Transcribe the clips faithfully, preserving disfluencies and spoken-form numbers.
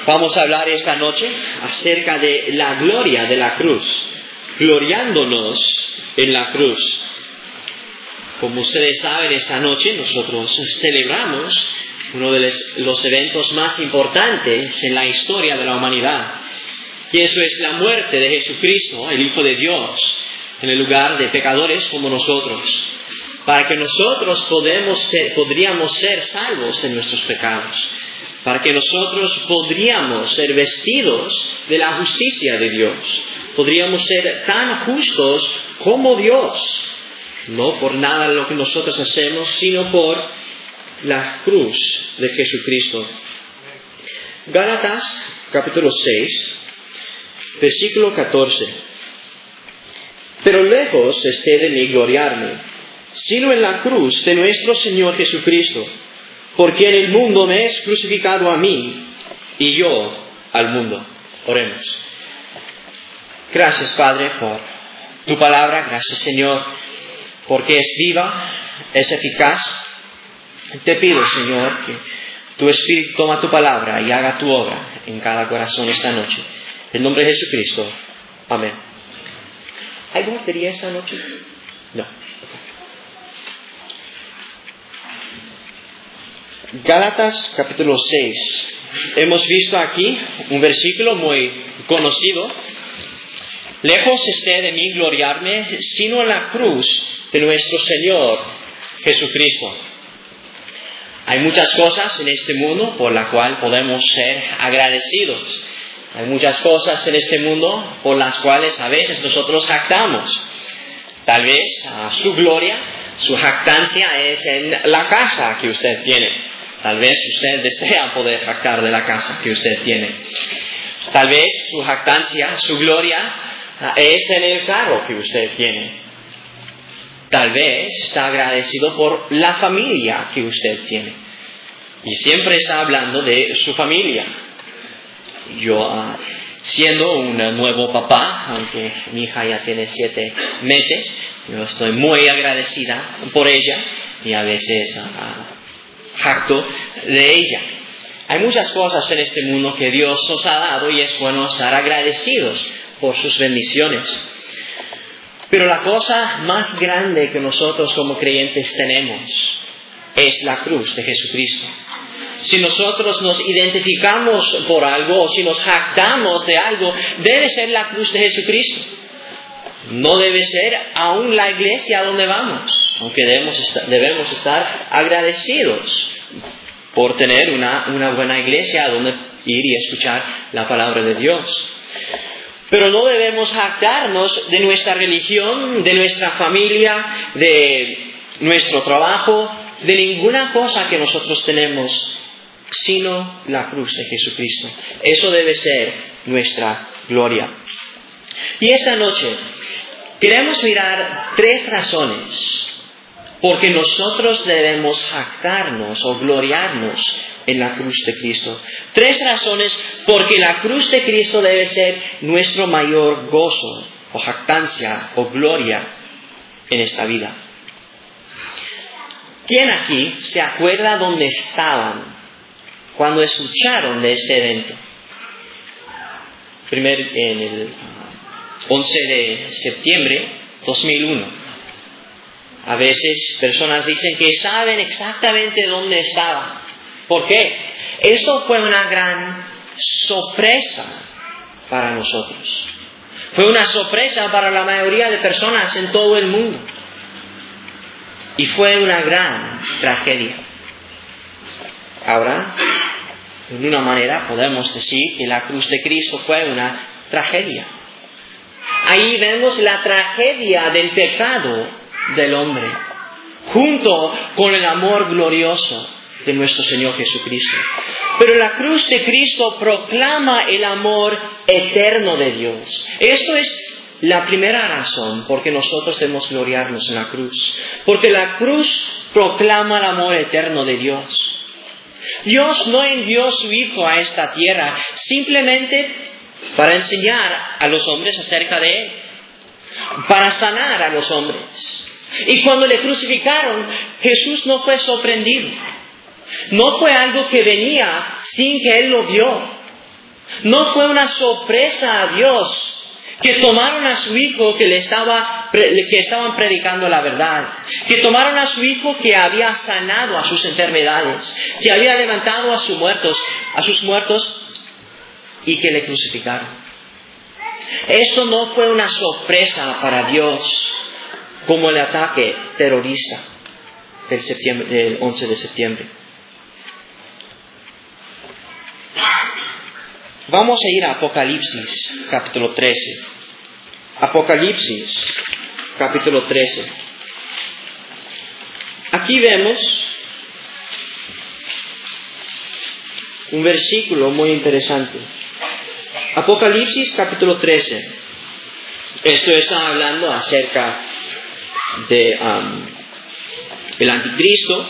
Vamos a hablar esta noche acerca de la gloria de la cruz, gloriándonos en la cruz. Como ustedes saben, esta noche nosotros celebramos uno de los eventos más importantes en la historia de la humanidad, y eso es la muerte de Jesucristo, el Hijo de Dios, en el lugar de pecadores como nosotros, para que nosotros podemos ser, podríamos ser salvos de nuestros pecados, para que nosotros podríamos ser vestidos de la justicia de Dios, podríamos ser tan justos como Dios, no por nada de lo que nosotros hacemos, sino por la cruz de Jesucristo. Gálatas capítulo seis, versículo catorce. Pero lejos esté de mí gloriarme, sino en la cruz de nuestro Señor Jesucristo, porque en el mundo me es crucificado a mí, y yo al mundo. Oremos. Gracias, Padre, por tu palabra. Gracias, Señor, porque es viva, es eficaz. Te pido, Señor, que tu Espíritu toma tu palabra y haga tu obra en cada corazón esta noche. En nombre de Jesucristo. Amén. ¿Hay batería esta noche? No. Gálatas capítulo seis. Hemos visto aquí un versículo muy conocido. Lejos esté de mí gloriarme, sino en la cruz de nuestro Señor Jesucristo. Hay muchas cosas en este mundo por las cuales podemos ser agradecidos. Hay muchas cosas en este mundo por las cuales a veces nosotros jactamos. Tal vez uh, su gloria, su jactancia es en la casa que usted tiene. Tal vez usted desea poder jactar de la casa que usted tiene. Tal vez su jactancia, su gloria uh, es en el carro que usted tiene. Tal vez está agradecido por la familia que usted tiene. Y siempre está hablando de su familia. Yo, uh, siendo un nuevo papá, aunque mi hija ya tiene siete meses, yo estoy muy agradecida por ella y a veces uh, jacto de ella. Hay muchas cosas en este mundo que Dios nos ha dado y es bueno estar agradecidos por sus bendiciones. Pero la cosa más grande que nosotros como creyentes tenemos es la cruz de Jesucristo. Si nosotros nos identificamos por algo o si nos jactamos de algo, debe ser la cruz de Jesucristo. No debe ser aún la iglesia a donde vamos, aunque debemos estar, debemos estar agradecidos por tener una, una buena iglesia a donde ir y escuchar la palabra de Dios. Pero no debemos jactarnos de nuestra religión, de nuestra familia, de nuestro trabajo, de ninguna cosa que nosotros tenemos, sino la cruz de Jesucristo. Eso debe ser nuestra gloria. Y esta noche queremos mirar tres razones porque nosotros debemos jactarnos o gloriarnos en la cruz de Cristo. Tres razones porque la cruz de Cristo debe ser nuestro mayor gozo o jactancia o gloria en esta vida. ¿Quién aquí se acuerda dónde estaban cuando escucharon de este evento? Primer, en el once de septiembre de dos mil uno. A veces personas dicen que saben exactamente dónde estaban. ¿Por qué? Esto fue una gran sorpresa para nosotros. Fue una sorpresa para la mayoría de personas en todo el mundo. Y fue una gran tragedia. Ahora, de una manera podemos decir que la cruz de Cristo fue una tragedia. Ahí vemos la tragedia del pecado del hombre, junto con el amor glorioso de nuestro Señor Jesucristo. Pero la cruz de Cristo proclama el amor eterno de Dios. Esto es la primera razón por que nosotros debemos gloriarnos en la cruz. Porque la cruz proclama el amor eterno de Dios. Dios no envió a su Hijo a esta tierra simplemente para enseñar a los hombres acerca de Él, para sanar a los hombres. Y cuando le crucificaron, Jesús no fue sorprendido. No fue algo que venía sin que Él lo vio. No fue una sorpresa a Dios que tomaron a su hijo que le estaba, que estaban predicando la verdad, que tomaron a su hijo que había sanado a sus enfermedades, que había levantado a sus muertos, a sus muertos y que le crucificaron. Esto no fue una sorpresa para Dios como el ataque terrorista del, septiembre, del once de septiembre. Vamos a ir a Apocalipsis, capítulo trece. Apocalipsis, capítulo trece. Aquí vemos un versículo muy interesante. Apocalipsis, capítulo trece. Esto está hablando acerca de um, el anticristo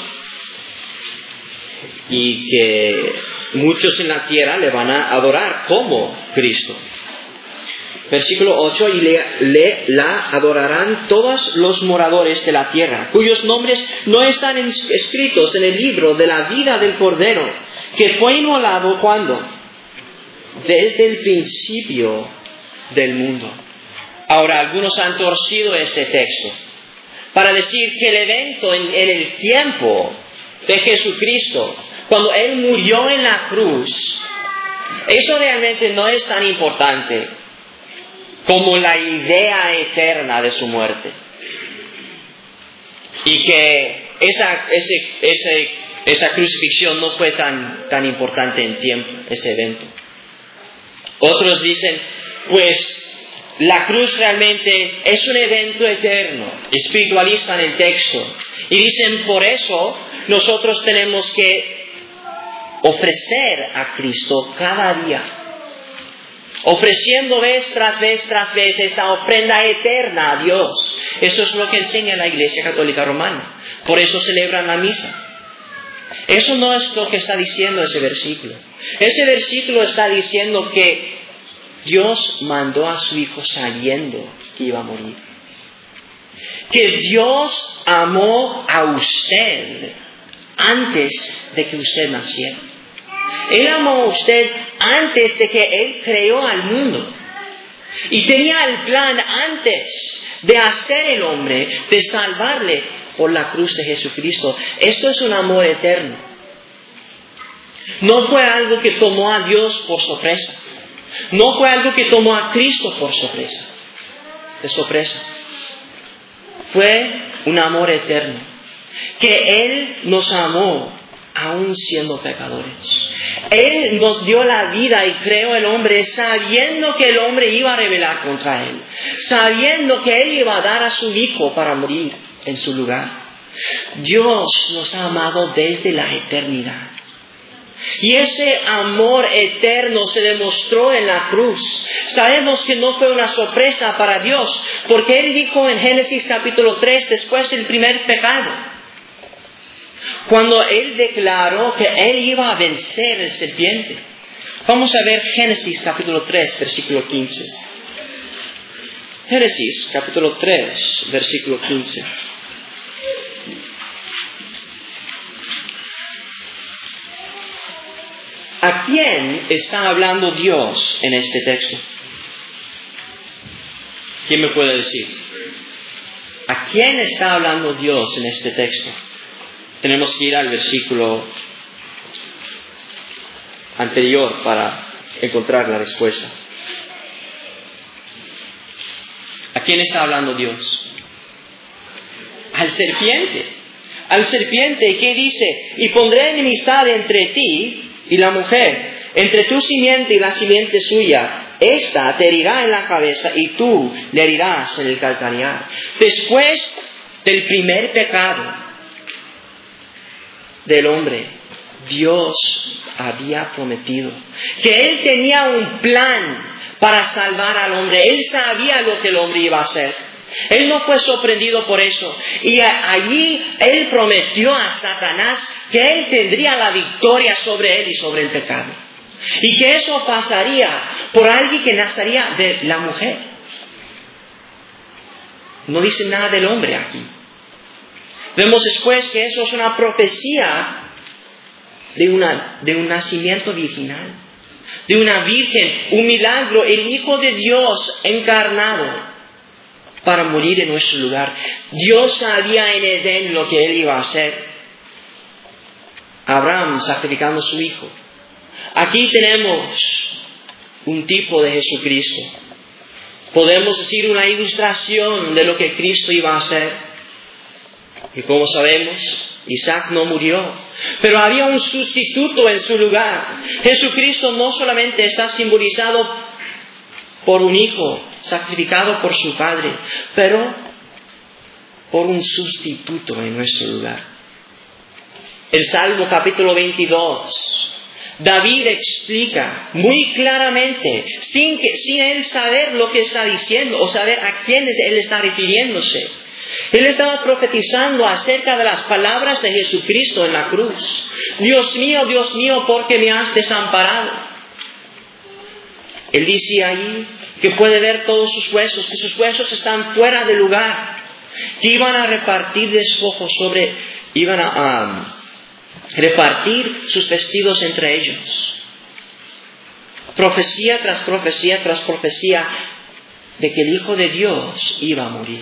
y que muchos en la tierra le van a adorar como Cristo. Versículo ocho, y le, le la adorarán todos los moradores de la tierra, cuyos nombres no están en, escritos en el libro de la vida del Cordero, que fue inmolado ¿cuándo? Desde el principio del mundo. Ahora, algunos han torcido este texto para decir que el evento en, en el tiempo de Jesucristo, cuando Él murió en la cruz, eso realmente no es tan importante como la idea eterna de su muerte. Y que esa, ese, ese, esa crucifixión no fue tan, tan importante en tiempo, ese evento. Otros dicen, pues, la cruz realmente es un evento eterno. Espiritualizan el texto. Y dicen, por eso, nosotros tenemos que ofrecer a Cristo cada día, ofreciendo vez tras vez tras vez esta ofrenda eterna a Dios. Eso es lo que enseña la Iglesia Católica Romana. Por eso celebran la misa. Eso no es lo que está diciendo ese versículo. Ese versículo está diciendo que Dios mandó a su Hijo sabiendo que iba a morir. Que Dios amó a usted antes de que usted naciera. Él amó a usted antes de que Él creó al mundo. Y tenía el plan antes de hacer el hombre, de salvarle por la cruz de Jesucristo. Esto es un amor eterno. No fue algo que tomó a Dios por sorpresa. No fue algo que tomó a Cristo por sorpresa. De sorpresa. Fue un amor eterno. Que Él nos amó aún siendo pecadores. Él nos dio la vida y creó el hombre sabiendo que el hombre iba a rebelar contra Él. Sabiendo que Él iba a dar a su Hijo para morir en su lugar. Dios nos ha amado desde la eternidad. Y ese amor eterno se demostró en la cruz. Sabemos que no fue una sorpresa para Dios, porque Él dijo en Génesis capítulo tres, después del primer pecado, cuando Él declaró que Él iba a vencer el serpiente. Vamos a ver Génesis capítulo tres, versículo quince. Génesis capítulo tres, versículo quince. ¿A quién está hablando Dios en este texto? ¿Quién me puede decir? ¿A quién está hablando Dios en este texto? Tenemos que ir al versículo anterior para encontrar la respuesta. ¿A quién está hablando Dios? Al serpiente. Al serpiente que dice, y pondré enemistad entre ti y la mujer, entre tu simiente y la simiente suya. Esta te herirá en la cabeza y tú le herirás en el calcañar. Después del primer pecado del hombre, Dios había prometido que Él tenía un plan para salvar al hombre. Él sabía lo que el hombre iba a hacer. Él no fue sorprendido por eso. Y allí Él prometió a Satanás que Él tendría la victoria sobre él y sobre el pecado. Y que eso pasaría por alguien que nacería de la mujer. No dice nada del hombre aquí. Vemos después que eso es una profecía de, una, de un nacimiento virginal. de una virgen, un milagro, el Hijo de Dios encarnado para morir en nuestro lugar. Dios sabía en Edén lo que Él iba a hacer. Abraham sacrificando a su hijo. Aquí tenemos un tipo de Jesucristo. Podemos decir una ilustración de lo que Cristo iba a hacer. Y como sabemos, Isaac no murió, pero había un sustituto en su lugar. Jesucristo no solamente está simbolizado por un hijo sacrificado por su padre, pero por un sustituto en nuestro lugar. El Salmo capítulo veintidós, David explica muy claramente, sin, que, sin él saber lo que está diciendo o saber a quiénes él está refiriéndose. Él estaba profetizando acerca de las palabras de Jesucristo en la cruz. Dios mío, Dios mío, ¿por qué me has desamparado? Él dice ahí que puede ver todos sus huesos, que sus huesos están fuera de lugar, que iban a repartir despojos sobre, iban a um, repartir sus vestidos entre ellos. Profecía tras profecía tras profecía de que el Hijo de Dios iba a morir.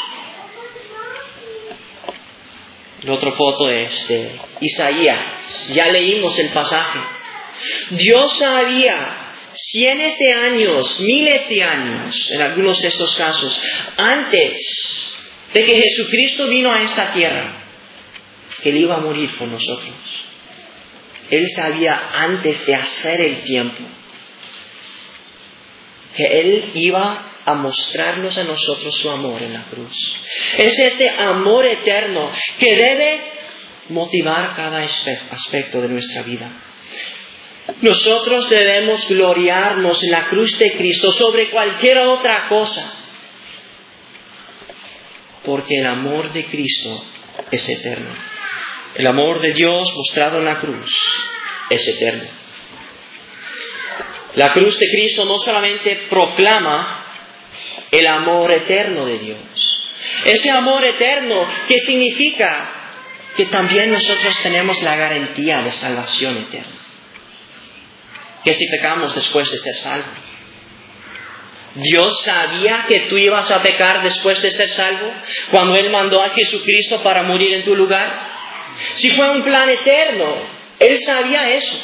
La otra foto es de Isaías. Ya leímos el pasaje. Dios sabía cientos de años, miles de años, en algunos de estos casos, antes de que Jesucristo vino a esta tierra, que Él iba a morir por nosotros. Él sabía antes de hacer el tiempo que Él iba a mostrarnos a nosotros su amor en la cruz. Es este amor eterno que debe motivar cada aspecto de nuestra vida. Nosotros debemos gloriarnos en la cruz de Cristo sobre cualquier otra cosa, porque el amor de Cristo es eterno. El amor de Dios mostrado en la cruz es eterno. La cruz de Cristo no solamente proclama el amor eterno de Dios, ese amor eterno que significa que también nosotros tenemos la garantía de salvación eterna. Que si pecamos después de ser salvos, Dios sabía que tú ibas a pecar después de ser salvo cuando Él mandó a Jesucristo para morir en tu lugar. Si fue un plan eterno, Él sabía eso.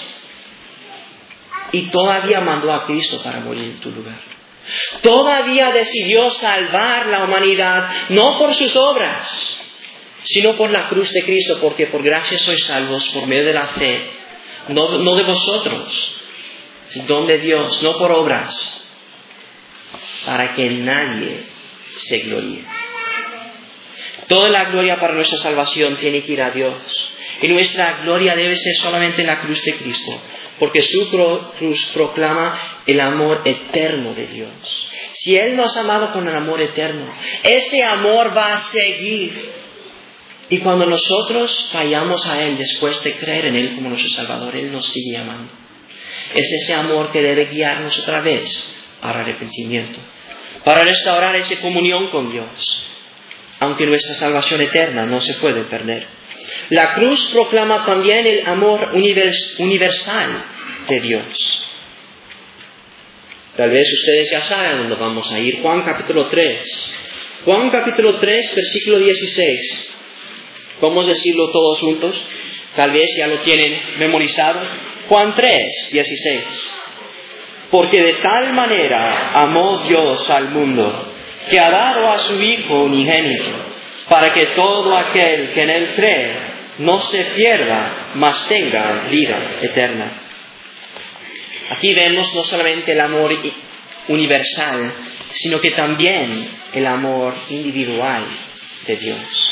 Y todavía mandó a Cristo para morir en tu lugar. Todavía decidió salvar la humanidad, no por sus obras, sino por la cruz de Cristo, porque por gracia sois salvos por medio de la fe, no, no de vosotros, es don de Dios, no por obras, para que nadie se gloríe. Toda la gloria para nuestra salvación tiene que ir a Dios. Y nuestra gloria debe ser solamente en la cruz de Cristo, porque su cruz proclama el amor eterno de Dios. Si Él nos ha amado con el amor eterno, ese amor va a seguir. Y cuando nosotros fallamos a Él después de creer en Él como nuestro Salvador, Él nos sigue amando. Es ese amor que debe guiarnos otra vez al arrepentimiento, para restaurar esa comunión con Dios, aunque nuestra salvación eterna no se puede perder. La cruz proclama también el amor universal de Dios. Tal vez ustedes ya saben dónde vamos a ir. Juan capítulo tres. Juan capítulo tres, versículo dieciséis. Vamos a decirlo todos juntos. Tal vez ya lo tienen memorizado. Juan tres, dieciséis. Porque de tal manera amó Dios al mundo, que ha dado a su Hijo unigénito, para que todo aquel que en Él cree no se pierda, mas tenga vida eterna. Aquí vemos no solamente el amor universal, sino que también el amor individual de Dios.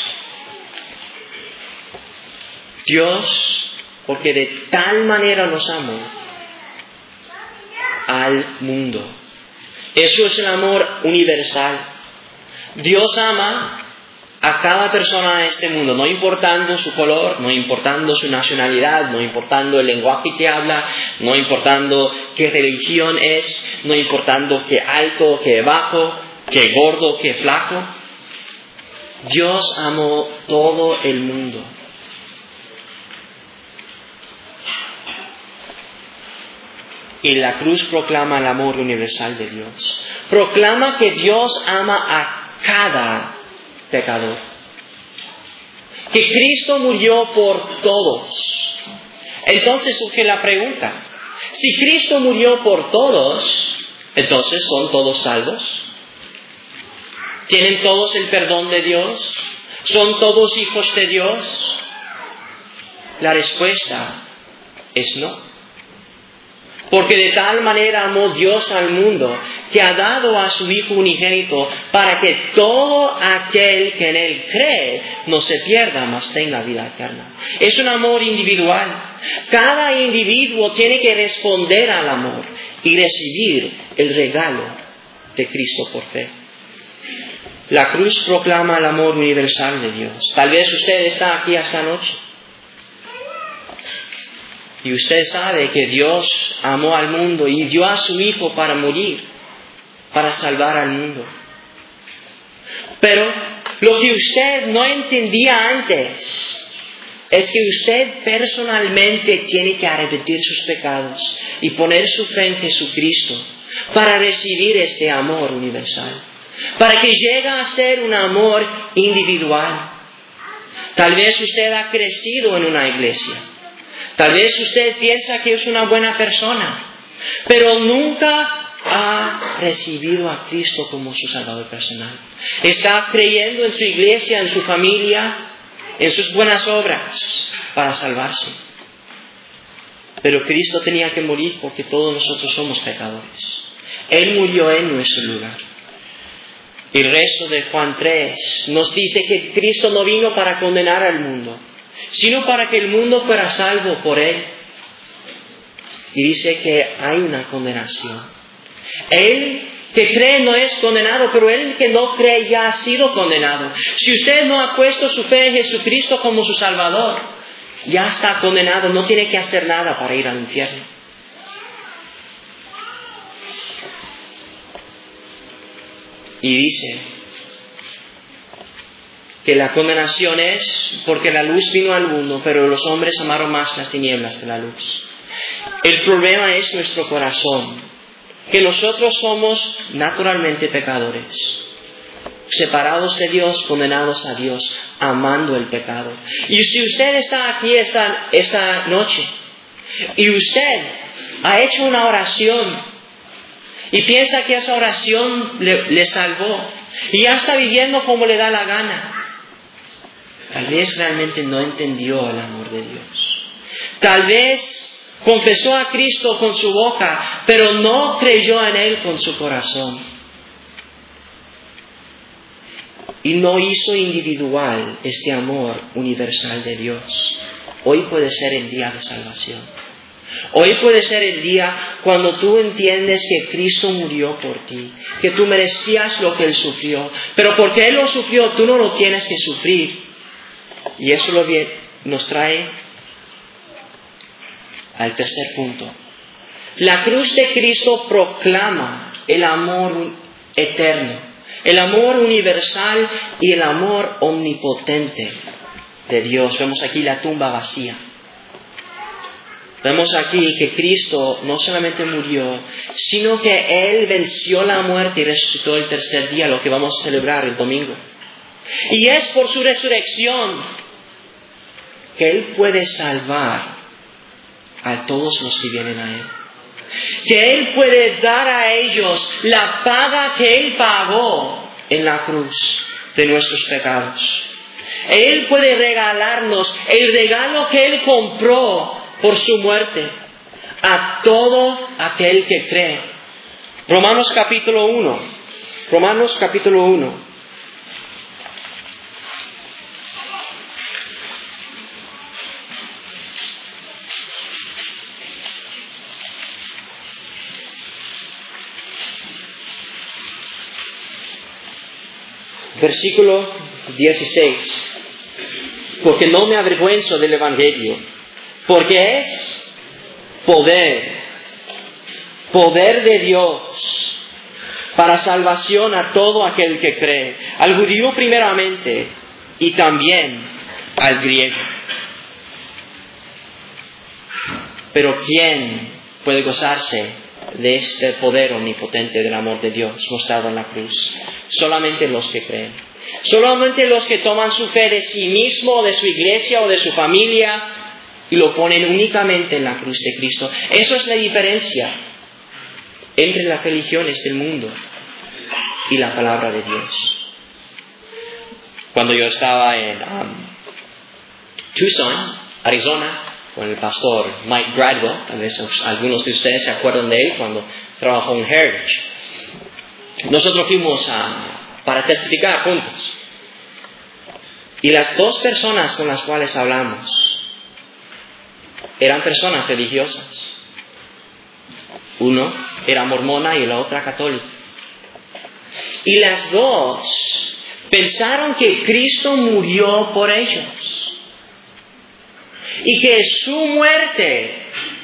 Dios, porque de tal manera nos amó al mundo. Eso es el amor universal. Dios ama a cada persona en este mundo, no importando su color, no importando su nacionalidad, no importando el lenguaje que habla, no importando qué religión es, no importando qué alto, qué bajo, qué gordo, qué flaco. Dios amó todo el mundo. Y la cruz proclama el amor universal de Dios. Proclama que Dios ama a cada pecador. Que Cristo murió por todos. Entonces surge la pregunta: si Cristo murió por todos, entonces ¿son todos salvos? ¿Tienen todos el perdón de Dios? ¿Son todos hijos de Dios? La respuesta es no. Porque de tal manera amó Dios al mundo, que ha dado a su Hijo unigénito, para que todo aquel que en Él cree no se pierda, mas tenga vida eterna. Es un amor individual. Cada individuo tiene que responder al amor y recibir el regalo de Cristo por fe. La cruz proclama el amor universal de Dios. Tal vez usted está aquí esta noche y usted sabe que Dios amó al mundo y dio a su Hijo para morir, para salvar al mundo. Pero lo que usted no entendía antes es que usted personalmente tiene que arrepentir sus pecados y poner su fe en Jesucristo para recibir este amor universal, para que llegue a ser un amor individual. Tal vez usted ha crecido en una iglesia. Tal vez usted piensa que es una buena persona, pero nunca ha recibido a Cristo como su Salvador personal. Está creyendo en su iglesia, en su familia, en sus buenas obras para salvarse. Pero Cristo tenía que morir porque todos nosotros somos pecadores. Él murió en nuestro lugar. El resto de Juan tres nos dice que Cristo no vino para condenar al mundo, sino para que el mundo fuera salvo por Él. Y dice que hay una condenación. Él que cree no es condenado, pero él que no cree ya ha sido condenado. Si usted no ha puesto su fe en Jesucristo como su Salvador, ya está condenado, no tiene que hacer nada para ir al infierno. Y dice que la condenación es porque la luz vino al mundo, pero los hombres amaron más las tinieblas que la luz. El problema es nuestro corazón, que nosotros somos naturalmente pecadores, separados de Dios, condenados a Dios, amando el pecado. Y si usted está aquí esta, esta noche y usted ha hecho una oración y piensa que esa oración le, le salvó y ya está viviendo como le da la gana, tal vez realmente no entendió el amor de Dios. Tal vez confesó a Cristo con su boca, pero no creyó en Él con su corazón. Y no hizo individual este amor universal de Dios. Hoy puede ser el día de salvación. Hoy puede ser el día cuando tú entiendes que Cristo murió por ti, que tú merecías lo que Él sufrió, pero porque Él lo sufrió, tú no lo tienes que sufrir. Y eso lo bien, nos trae al tercer punto. La cruz de Cristo proclama el amor eterno, el amor universal y el amor omnipotente de Dios. Vemos aquí la tumba vacía. Vemos aquí que Cristo no solamente murió, sino que Él venció la muerte y resucitó el tercer día, lo que vamos a celebrar el domingo. Y es por su resurrección que Él puede salvar a todos los que vienen a Él. Que Él puede dar a ellos la paga que Él pagó en la cruz de nuestros pecados. Él puede regalarnos el regalo que Él compró por su muerte a todo aquel que cree. Romanos capítulo uno. Romanos capítulo uno. Versículo dieciséis. Porque no me avergüenzo del Evangelio, porque es poder, poder de Dios para salvación a todo aquel que cree, al judío primeramente y también al griego. Pero ¿quién puede gozarse de este poder omnipotente del amor de Dios mostrado en la cruz? Solamente los que creen. Solamente los que toman su fe de sí mismo, de su iglesia o de su familia y lo ponen únicamente en la cruz de Cristo. Eso es la diferencia entre las religiones del mundo y la palabra de Dios. Cuando yo estaba en um, Tucson, Arizona, con el pastor Mike Gradwell, tal vez algunos de ustedes se acuerdan de él cuando trabajó en Heritage. Nosotros fuimos a, para testificar juntos. Y las dos personas con las cuales hablamos eran personas religiosas. Uno era mormona y la otra católica. Y las dos pensaron que Cristo murió por ellos. Y que su muerte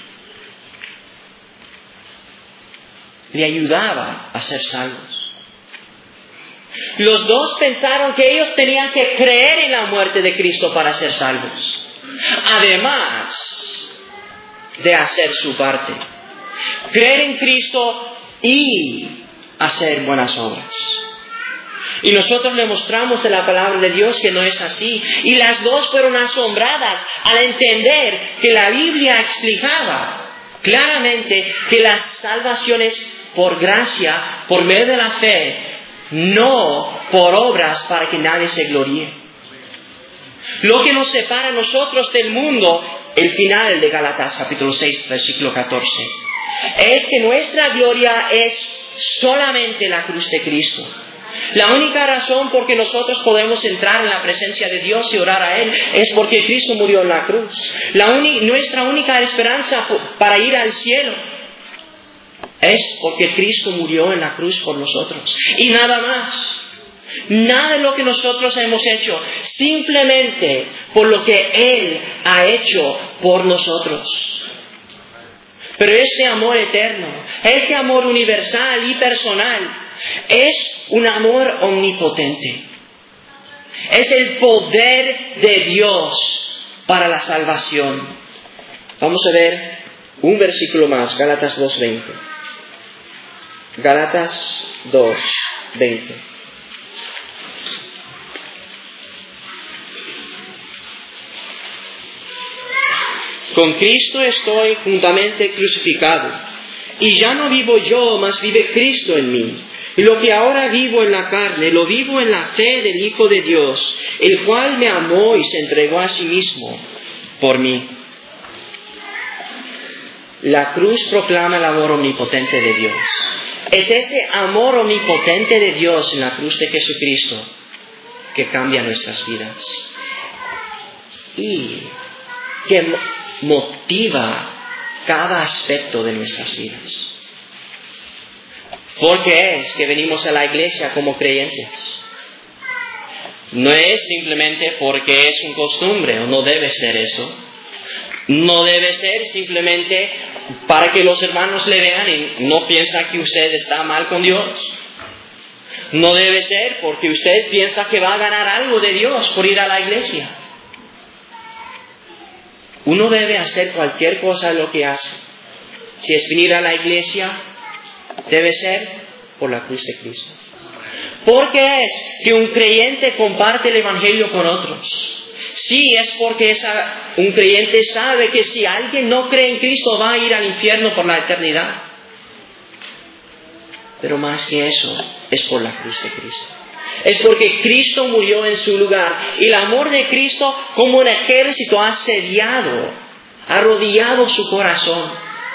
le ayudaba a ser salvos. Los dos pensaron que ellos tenían que creer en la muerte de Cristo para ser salvos. Además de hacer su parte. Creer en Cristo y hacer buenas obras. Y nosotros le mostramos de la palabra de Dios que no es así. Y las dos fueron asombradas al entender que la Biblia explicaba claramente que la salvación es por gracia, por medio de la fe, no por obras para que nadie se gloríe. Lo que nos separa a nosotros del mundo, el final de Gálatas capítulo seis, versículo catorce, es que nuestra gloria es solamente la cruz de Cristo. La única razón por que nosotros podemos entrar en la presencia de Dios y orar a Él es porque Cristo murió en la cruz. La uni- nuestra única esperanza para ir al cielo es porque Cristo murió en la cruz por nosotros. Y nada más. Nada de lo que nosotros hemos hecho, simplemente por lo que Él ha hecho por nosotros. Pero este amor eterno, este amor universal y personal, es un amor omnipotente. Es el poder de Dios para la salvación. Vamos a ver un versículo más, Gálatas dos veinte. Gálatas dos veinte. Con Cristo estoy juntamente crucificado, y ya no vivo yo, mas vive Cristo en mí. Y lo que ahora vivo en la carne, lo vivo en la fe del Hijo de Dios, el cual me amó y se entregó a sí mismo por mí. La cruz proclama el amor omnipotente de Dios. Es ese amor omnipotente de Dios en la cruz de Jesucristo que cambia nuestras vidas y que motiva cada aspecto de nuestras vidas. Porque es que venimos a la iglesia como creyentes. No es simplemente porque es una costumbre, o no debe ser eso. No debe ser simplemente para que los hermanos le vean y no piensan que usted está mal con Dios. No debe ser porque usted piensa que va a ganar algo de Dios por ir a la iglesia. Uno debe hacer cualquier cosa de lo que hace. Si es venir a la iglesia, debe ser por la cruz de Cristo. Porque es que un creyente comparte el evangelio con otros. Sí, es porque esa, un creyente sabe que si alguien no cree en Cristo va a ir al infierno por la eternidad. Pero más que eso, es por la cruz de Cristo. Es porque Cristo murió en su lugar. Y el amor de Cristo, como un ejército, ha asediado, ha rodeado su corazón,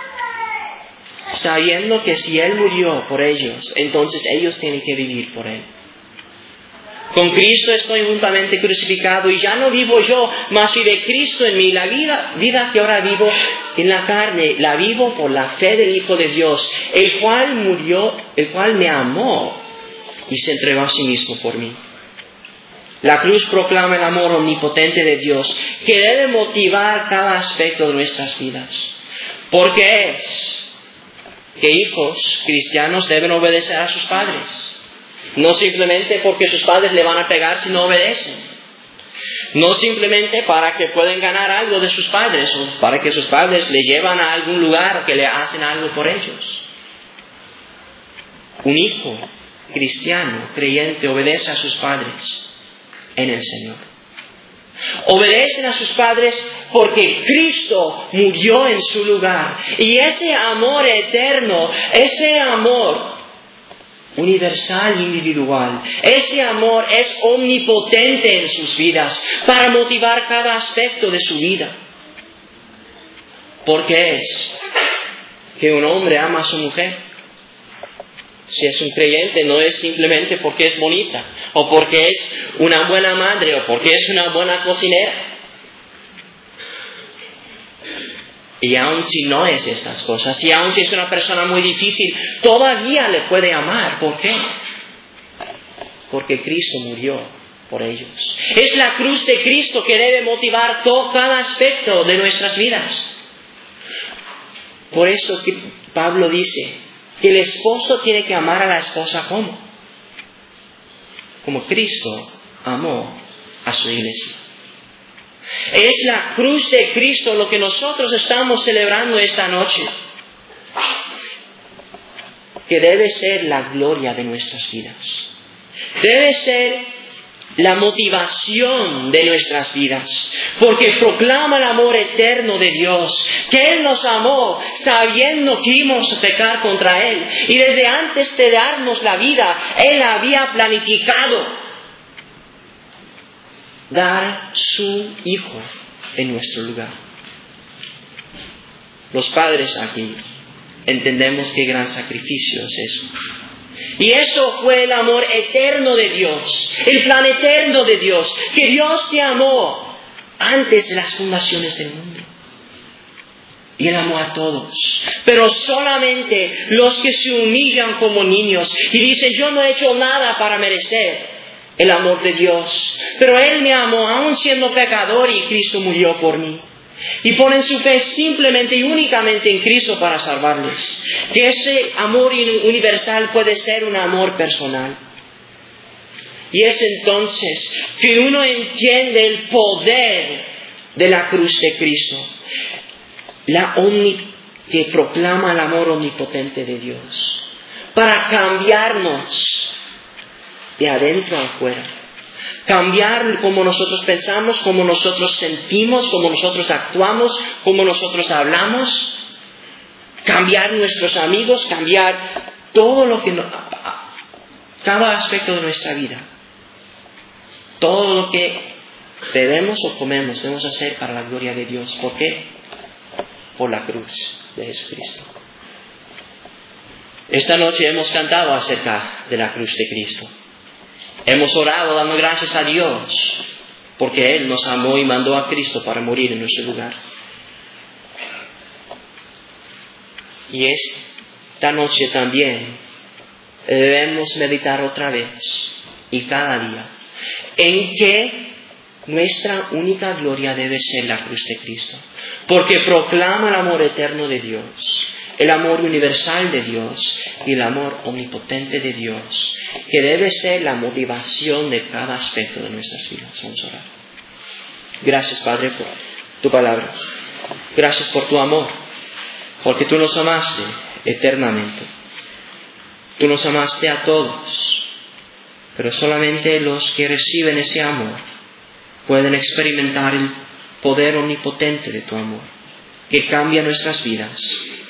sabiendo que si Él murió por ellos, entonces ellos tienen que vivir por Él. Con Cristo estoy juntamente crucificado y ya no vivo yo, mas vive Cristo en mí. La vida, vida que ahora vivo en la carne, la vivo por la fe del Hijo de Dios, el cual murió, el cual me amó y se entregó a sí mismo por mí. La cruz proclama el amor omnipotente de Dios que debe motivar cada aspecto de nuestras vidas. Porque es que hijos cristianos deben obedecer a sus padres. No simplemente porque sus padres le van a pegar si no obedecen. No simplemente para que puedan ganar algo de sus padres o para que sus padres le llevan a algún lugar o que le hacen algo por ellos. Un hijo cristiano, creyente, obedece a sus padres en el Señor. Obedecen a sus padres porque Cristo murió en su lugar. Y ese amor eterno, ese amor universal e individual, ese amor es omnipotente en sus vidas para motivar cada aspecto de su vida. Porque es que un hombre ama a su mujer. Si es un creyente, no es simplemente porque es bonita, o porque es una buena madre, o porque es una buena cocinera. Y aun si no es estas cosas, y aun si es una persona muy difícil, todavía le puede amar. ¿Por qué? Porque Cristo murió por ellos. Es la cruz de Cristo que debe motivar todo, cada aspecto de nuestras vidas. Por eso que Pablo dice que el esposo tiene que amar a la esposa como, como Cristo amó a su iglesia. Es la cruz de Cristo lo que nosotros estamos celebrando esta noche, que debe ser la gloria de nuestras vidas. Debe ser la motivación de nuestras vidas, porque proclama el amor eterno de Dios, que Él nos amó sabiendo que íbamos a pecar contra Él, y desde antes de darnos la vida, Él había planificado dar su Hijo en nuestro lugar. Los padres aquí entendemos qué gran sacrificio es eso. Y eso fue el amor eterno de Dios, el plan eterno de Dios, que Dios te amó antes de las fundaciones del mundo. Y Él amó a todos, pero solamente los que se humillan como niños y dicen, yo no he hecho nada para merecer el amor de Dios, pero Él me amó aún siendo pecador y Cristo murió por mí. Y ponen su fe simplemente y únicamente en Cristo para salvarles. Que ese amor universal puede ser un amor personal. Y es entonces que uno entiende el poder de la cruz de Cristo, la omni, que proclama el amor omnipotente de Dios, para cambiarnos de adentro a afuera. Cambiar como nosotros pensamos, como nosotros sentimos, como nosotros actuamos, como nosotros hablamos. Cambiar nuestros amigos, cambiar todo lo que... No, cada aspecto de nuestra vida. Todo lo que bebemos o comemos debemos hacer para la gloria de Dios. ¿Por qué? Por la cruz de Jesucristo. Esta noche hemos cantado acerca de la cruz de Cristo. Hemos orado dando gracias a Dios porque Él nos amó y mandó a Cristo para morir en nuestro lugar. Y esta noche también debemos meditar otra vez y cada día en que nuestra única gloria debe ser la cruz de Cristo, porque proclama el amor eterno de Dios, el amor universal de Dios y el amor omnipotente de Dios, que debe ser la motivación de cada aspecto de nuestras vidas. Vamos a orar. Gracias, Padre, por tu palabra. Gracias por tu amor, porque tú nos amaste eternamente. Tú nos amaste a todos, pero solamente los que reciben ese amor pueden experimentar el poder omnipotente de tu amor, que cambia nuestras vidas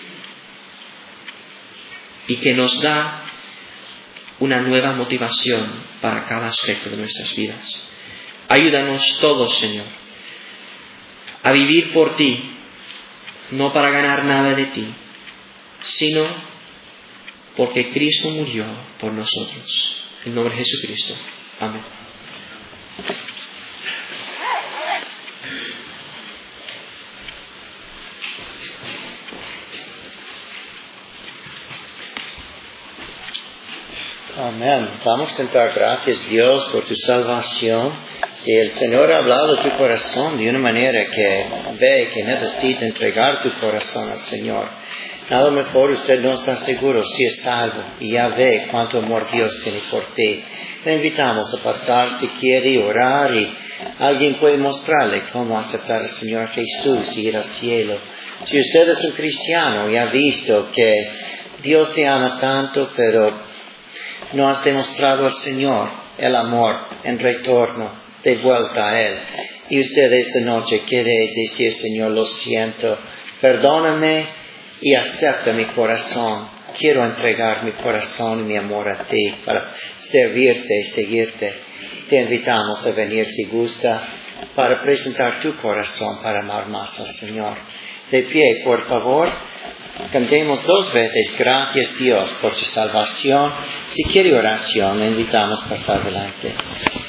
y que nos da una nueva motivación para cada aspecto de nuestras vidas. Ayúdanos todos, Señor, a vivir por ti, no para ganar nada de ti, sino porque Cristo murió por nosotros. En nombre de Jesucristo. Amén. Amén. Vamos a cantar gracias, Dios, por tu salvación. Si el Señor ha hablado a tu corazón de una manera que ve que necesita entregar tu corazón al Señor, a lo mejor usted no está seguro si es salvo y ya ve cuánto amor Dios tiene por ti. Le invitamos a pasar si quiere orar y Alguien puede mostrarle cómo aceptar al Señor Jesús y ir al cielo. Si usted es un cristiano y ha visto que Dios te ama tanto, pero no has demostrado al Señor el amor en retorno, de vuelta a Él, y usted esta noche quiere decir, Señor, lo siento, perdóname y acepta mi corazón. Quiero entregar mi corazón y mi amor a ti para servirte y seguirte. Te invitamos a venir si gusta para presentar tu corazón para amar más al Señor. De pie, por favor, cantemos dos veces, gracias Dios por tu salvación. Si quiere oración, le invitamos a pasar adelante.